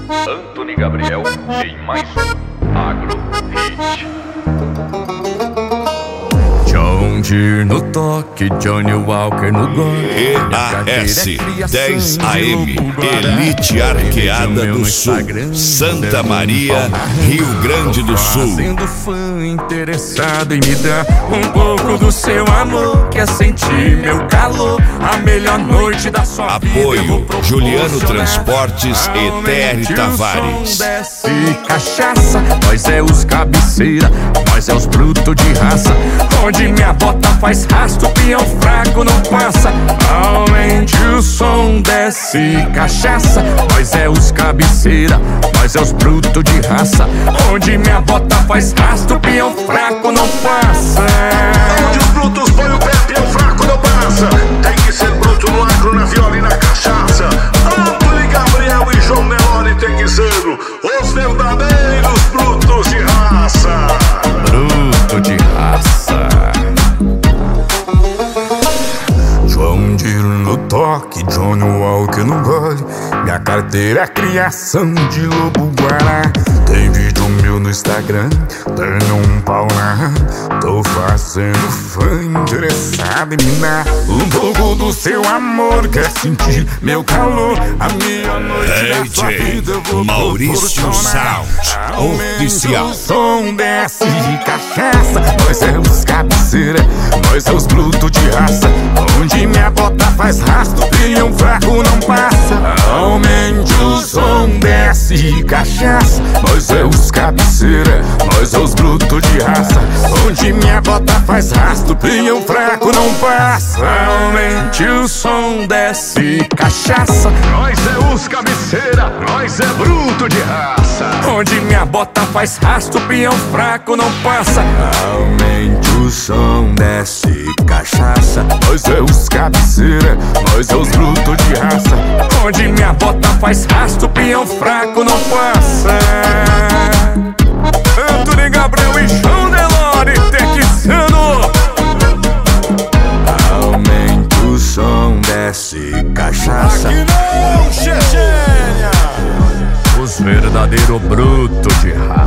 Antony Gabriel em mais um Agro Hit. John Deere no toque, Johnny Walker no gol. EAS 10 AM, Elite Arqueada do Sul, Santa Maria, Rio Grande do Sul. Sendo fã interessado em me dar um pouco do seu amor, quer sentir meu calor, a melhor noite da sua vida. Apoio Juliano Transportes e Terry Tavares. Desce cachaça, nós é os cabeceira, nós é os brutos de raça. Onde minha bota faz rastro, peão fraco não passa. Aumente o som, desce cachaça, nós é os cabeceira, nós é os brutos de raça. Onde minha bota faz rastro, peão fraco não passa. Onde os brutos põem o pé, peão fraco não passa. Tem que ser bruto no agro, na viola e na cachaça. Antony Gabriel e João Nelore tem que ser os verdadeiros brutos de raça. Bruto de raça. João Deere no toque, Johnny Walker no gole. Minha carteira é criação de lobo guará. Tem vídeo meu no Instagram, tenho um pau na. Tô fazendo fã interessado em me dar um pouco do seu amor, quer sentir meu calor, a minha noite da sua vida eu vou Maurício proporcionar. Sound Oficial. O som desce de cachaça, nós é os cabeceira, nós é os brutos de raça. Onde minha bota faz rastro, peão fraco não passa. Aumente o som, desce cachaça, nós é os cabeceira, nós é os brutos de raça. Onde minha bota faz rastro, peão fraco não passa. Aumente o som, desce cachaça, Nós é os cabeceira, nós é bruto de raça. onde minha bota faz rastro, peão fraco não passa. Aumente o som, desce cachaça, nós é os cabeceira, nós é os brutos de raça. Onde minha bota faz rastro, peão fraco não passa. Antony Gabriel e João Nelore Texano. Aumente o som, desce cachaça. Aqui não, Chechênia. Os verdadeiros brutos de raça.